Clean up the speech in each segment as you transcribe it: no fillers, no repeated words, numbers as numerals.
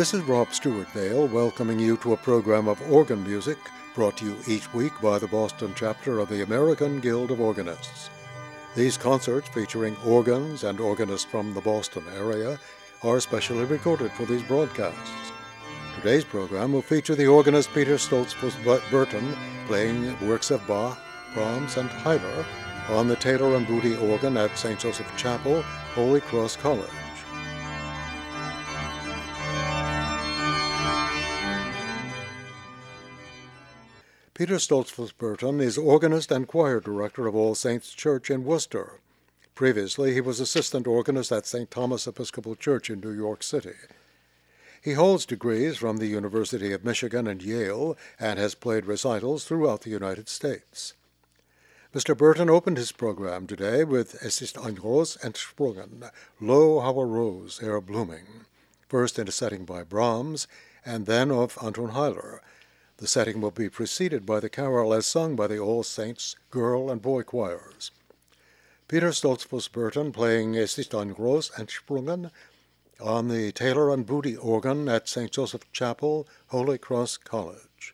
This is Rob Stewart Vale welcoming you to a program of organ music brought to you each week by the Boston chapter of the American Guild of Organists. These concerts featuring organs and organists from the Boston area are specially recorded for these broadcasts. Today's program will feature the organist Peter Stoltzfus-Burton playing works of Bach, Brahms, and Haydn on the Taylor and Booty organ at St. Joseph Chapel, Holy Cross College. Peter Stoltzfus-Burton is organist and choir director of All Saints Church in Worcester. Previously, he was assistant organist at St. Thomas Episcopal Church in New York City. He holds degrees from the University of Michigan and Yale and has played recitals throughout the United States. Mr. Burton opened his program today with Es ist ein Ros entsprungen, Lo, how a rose ere blooming, first in a setting by Brahms and then of Anton Heiler. The setting will be preceded by the carol as sung by the All Saints girl and boy choirs. Peter Stoltzfus-Burton playing Es ist ein Ros entsprungen on the Taylor and Booty organ at St. Joseph Chapel, Holy Cross College.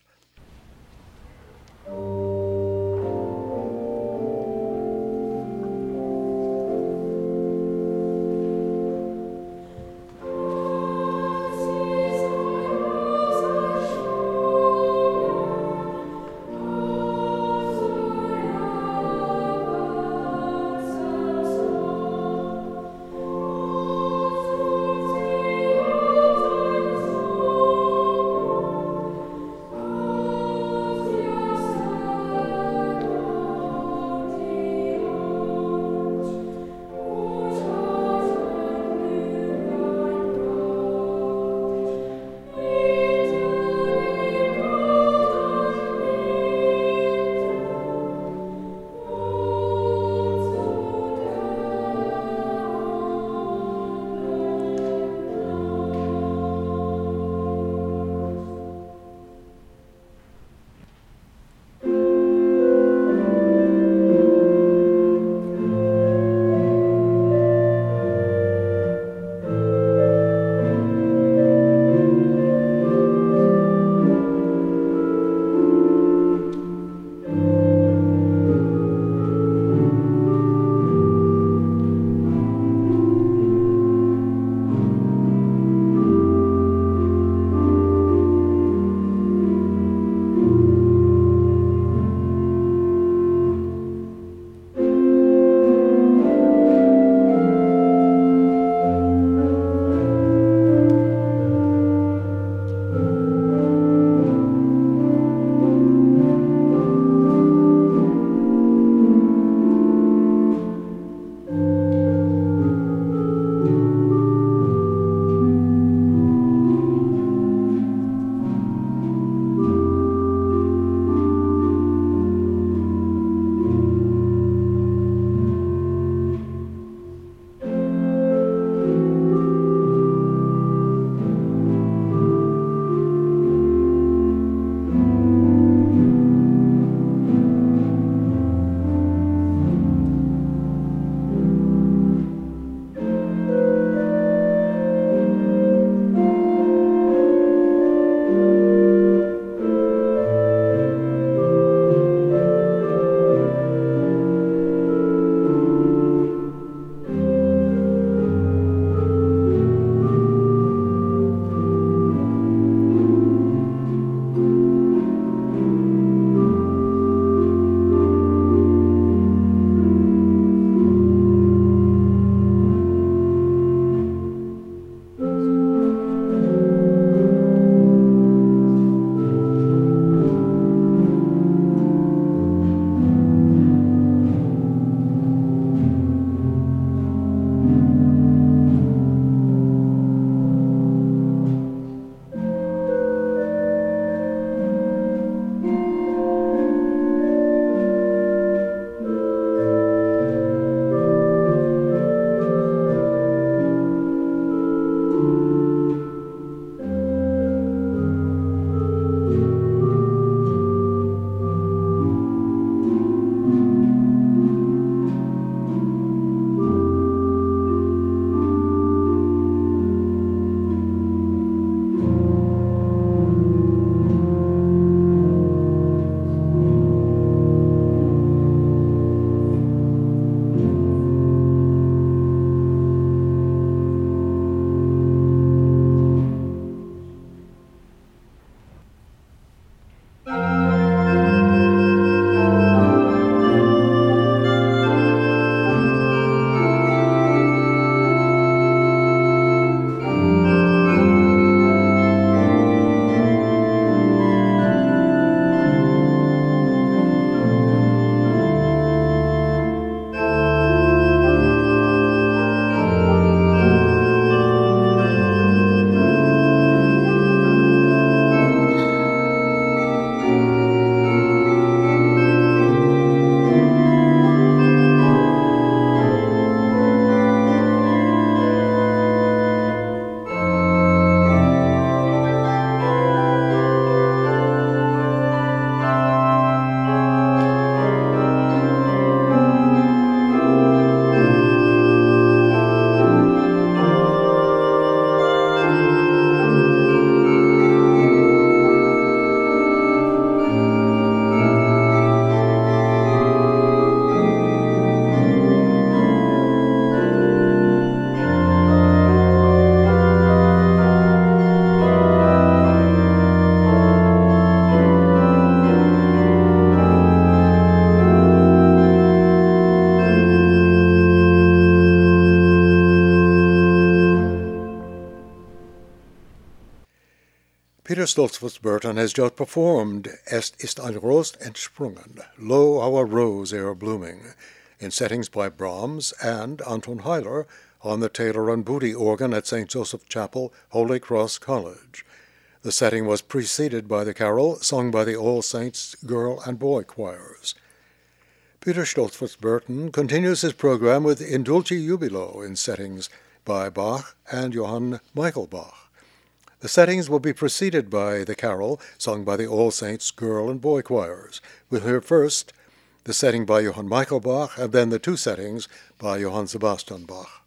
Stoltzfus-Burton has just performed Es ist ein Ros entsprungen, Lo, our rose ere blooming, in settings by Brahms and Anton Heiler on the Taylor and Booty organ at St. Joseph Chapel, Holy Cross College. The setting was preceded by the carol sung by the All Saints girl and boy choirs. Peter Stoltzfus-Burton continues his program with In Dulci Jubilo in settings by Bach and Johann Michael Bach. The settings will be preceded by the carol sung by the All Saints girl and boy choirs. We'll hear first the setting by Johann Michael Bach and then the two settings by Johann Sebastian Bach.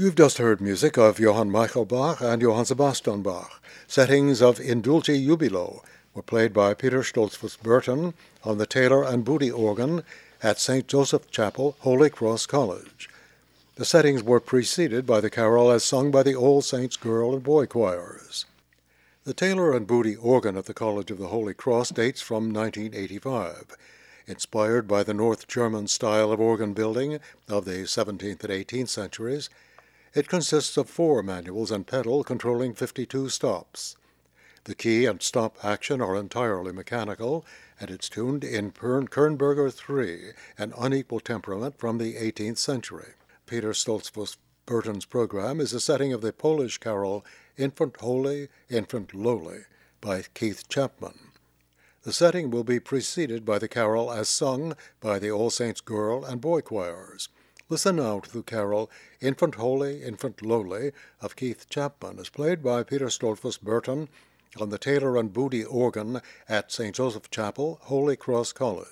You've just heard music of Johann Michael Bach and Johann Sebastian Bach. Settings of Indulci Jubilo were played by Peter Stoltzfus Burton on the Taylor and Booty organ at St. Joseph Chapel, Holy Cross College. The settings were preceded by the carol as sung by the All Saints Girl and Boy Choirs. The Taylor and Booty organ at the College of the Holy Cross dates from 1985. Inspired by the North German style of organ building of the 17th and 18th centuries, it consists of 4 manuals and pedal controlling 52 stops. The key and stop action are entirely mechanical, and it's tuned in Kernberger 3, an unequal temperament from the 18th century. Peter Stoltzfus Burton's program is a setting of the Polish carol Infant Holy, Infant Lowly by Keith Chapman. The setting will be preceded by the carol as sung by the All Saints Girl and Boy Choirs. Listen now to the carol Infant Holy, Infant Lowly of Keith Chapman as played by Peter Stoltzfus Burton on the Taylor and Booty organ at St. Joseph Chapel, Holy Cross College.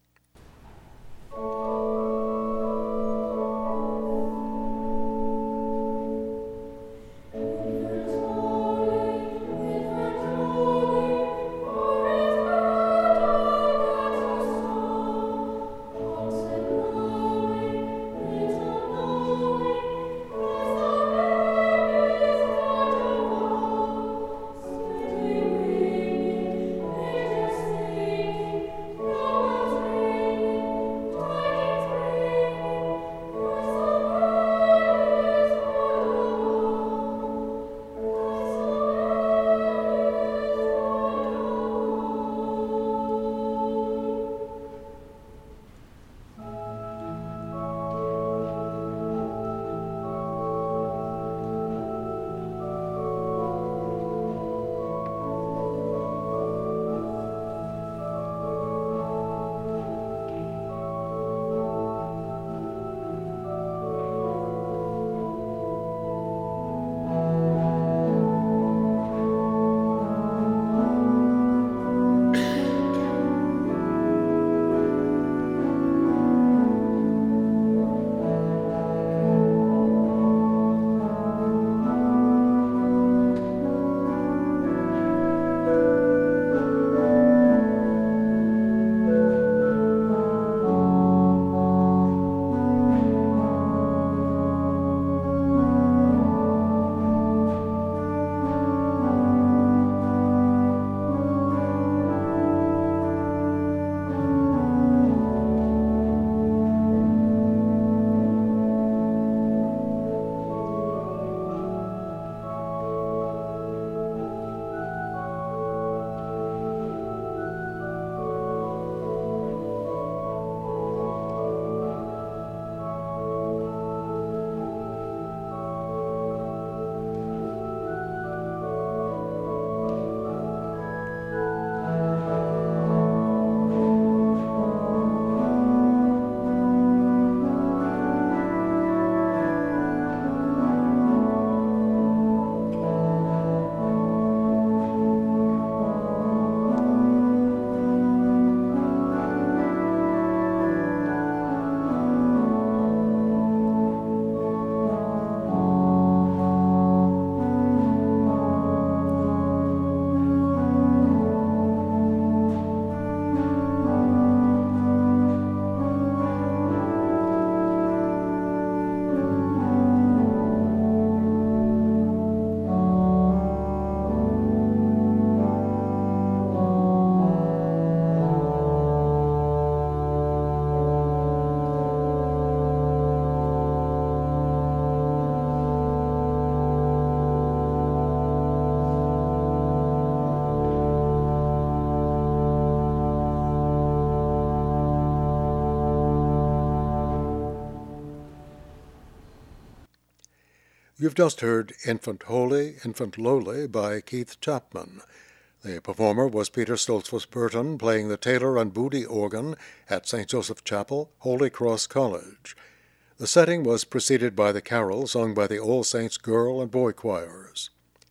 You've just heard Infant Holy, Infant Lowly by Keith Chapman. The performer was Peter Stoltzfus Burton playing the Taylor and Booty organ at St. Joseph Chapel, Holy Cross College. The setting was preceded by the carol sung by the All Saints Girl and Boy Choirs.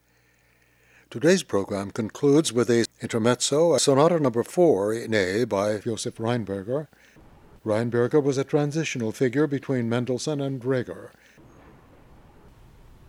Today's program concludes with the intermezzo, Sonata No. 4 in A by Josef Rheinberger. Rheinberger was a transitional figure between Mendelssohn and Reger.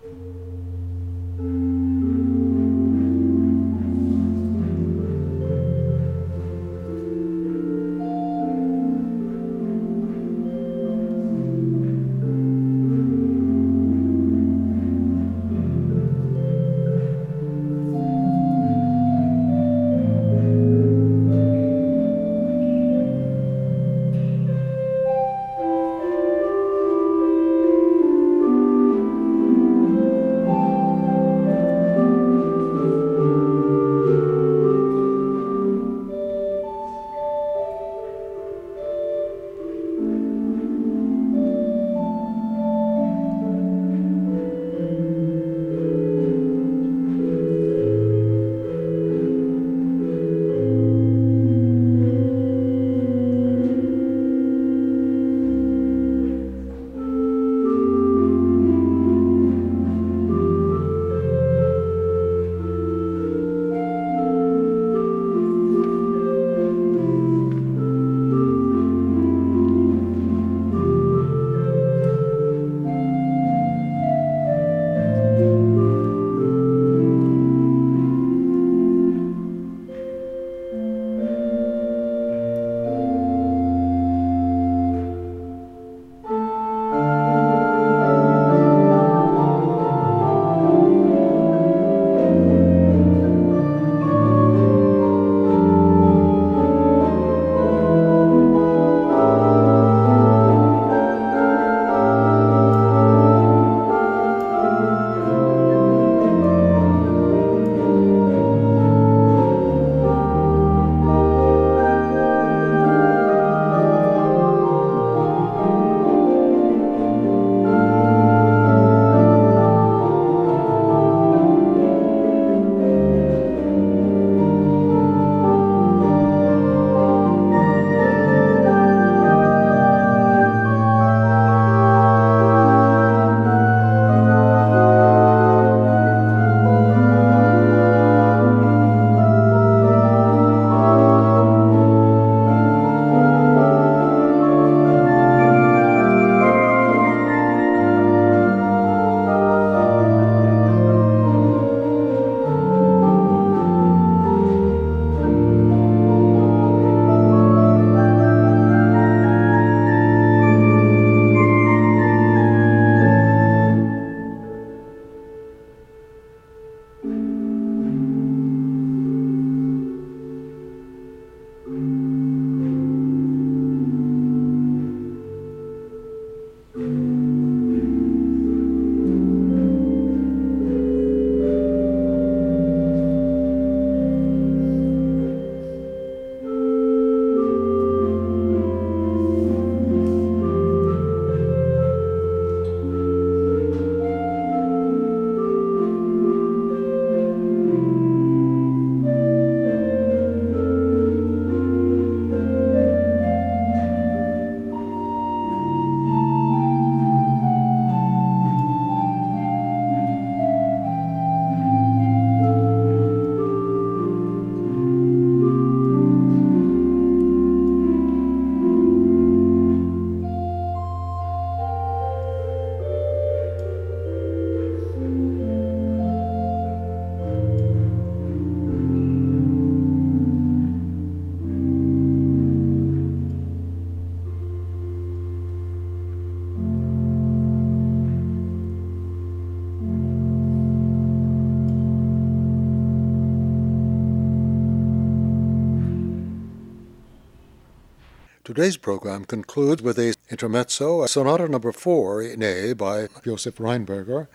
Today's program concludes with a intermezzo, Sonata Number 4 in A by Josef Rheinberger.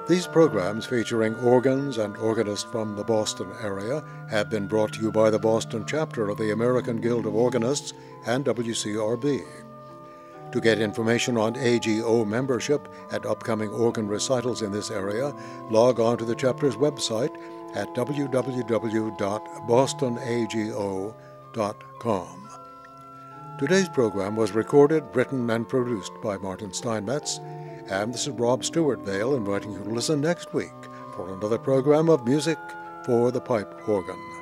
These programs, featuring organs and organists from the Boston area, have been brought to you by the Boston chapter of the American Guild of Organists and WCRB. To get information on AGO membership and upcoming organ recitals in this area, log on to the chapter's website at www.bostonago.com. Today's program was recorded, written, and produced by Martin Steinmetz, and this is Rob Stewart Vale inviting you to listen next week for another program of Music for the Pipe Organ.